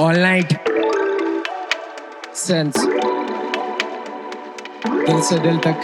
All night sense, दिल से दिल तक।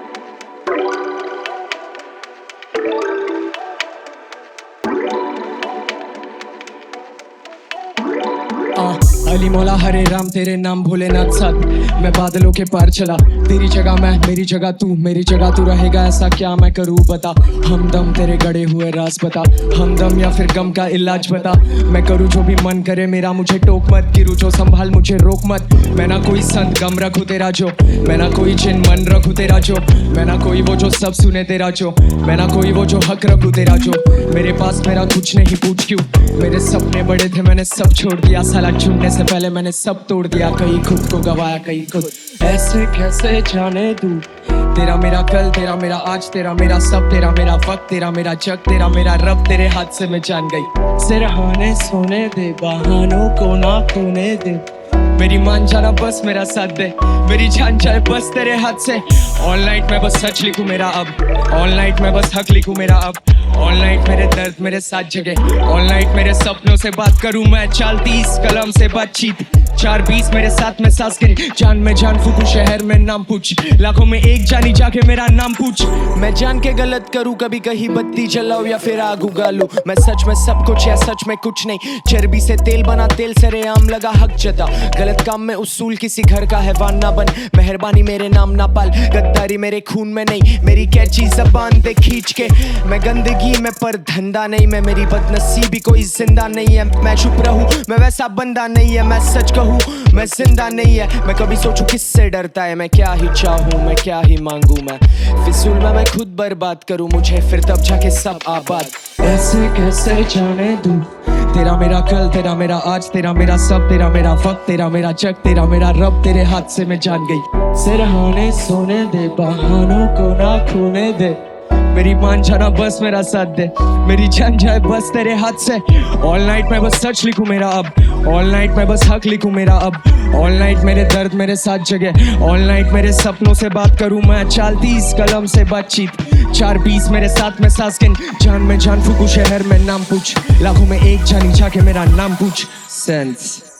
अली मौला हरे राम तेरे नाम भोलेनाथ साथ, मैं बादलों के पार चला। तेरी जगह मैं, मेरी जगह तू, मेरी जगह तू रहेगा, ऐसा क्या मैं करूँ बता। हमदम तेरे गड़े हुए राज बता, हमदम या फिर गम का इलाज बता। मैं करूँ जो भी मन करे मेरा, मुझे टोक मत, गिरू जो संभाल मुझे रोक मत। मैं ना कोई संत गम रखूँ तेरा जो, मैं ना कोई जिन मन रखूँ तेरा जो, मैं ना कोई वो जो सब सुने तेरा जो, मैं ना कोई वो जो हक रखूँ तेरा जो। मेरे पास मेरा कुछ नहीं, पूछ क्यों। मेरे सपने बड़े थे मैंने सब छोड़ दिया, साला छूटने से पहले मैंने सब तोड़ दिया। कहीं खुद को गवाया कहीं खुद, ऐसे कैसे जाने तू। तेरा मेरा कल, तेरा मेरा आज, तेरा मेरा सब, तेरा मेरा वक्त, तेरा मेरा जग, तेरा मेरा रब, तेरे हाथ से मैं जान गई। सिरहाने सोने दे, बहानों को ना खोने दे। मेरी मान जाना बस मेरा साथ दे, मेरी जान जाए बस तेरे हाथ से। ऑल नाइट मैं बस सच लिखूं मेरा अब, ऑल नाइट मैं बस हक लिखूं मेरा अब। ऑल नाइट मेरे दर्द मेरे साथ जगे, ऑल नाइट मेरे सपनों से बात करूं मैं। 40 कलम से बातचीत, 4-20 मेरे साथ में सांस गिरी। जान में जान फूकू शहर में नाम पूछ, लाखों में एक जानी जाके मेरा नाम पूछ। मैं जान के गलत करूं, कभी कहीं बत्ती जलाऊं या फिर आग उगा लूं। मैं सच में सब कुछ या सच में कुछ नहीं, चर्बी से तेल बना तेल सरेआम लगा हक जता। गलत काम में उसूल किसी घर का हैवान ना बन, मेहरबानी मेरे नाम ना पाल। गद्दारी मेरे खून में नहीं, मेरी कैची जबान पे खींच के। मैं गंदगी में पर धंधा नहीं, मैं मेरी बदनसीबी कोई जिंदा नहीं है। मैं चुप रहूं मैं वैसा बंदा नहीं है, मैं सच कहूं मैं जिंदा नहीं है। मैं कभी सोचूं किससे डरता है, मैं क्या ही चाहूं मैं क्या ही मांगू। मैं फिजूल में मैं खुद बर्बाद करूं मुझे, फिर तब जाके सब आबाद। ऐसे कैसे जाने दूं तेरा मेरा कल, तेरा मेरा आज, तेरा मेरा सब, तेरा मेरा वक्त, तेरा मेरा जग, तेरा मेरा रब, तेरे हाथ से मैं जान गई। सिरहाने सोने दे, बहानों को ना खोने दे। मेरी मान जाना बस मेरा साथ दे, मेरी जान जाए बस तेरे हाथ से। ऑल नाइट मैं बस सच लिखूं मेरा अब, ऑल नाइट मैं बस हक लिखूं मेरा अब। ऑल नाइट मेरे दर्द मेरे साथ जगे, ऑल नाइट मेरे सपनों से बात करूं मैं। 40 कलम से बातचीत, 4-20 मेरे साथ में सांस गिन। जान में जान फूकू शहर में नाम पूछ, लाखों में एक जानी जाके मेरा नाम पूछ। सेंस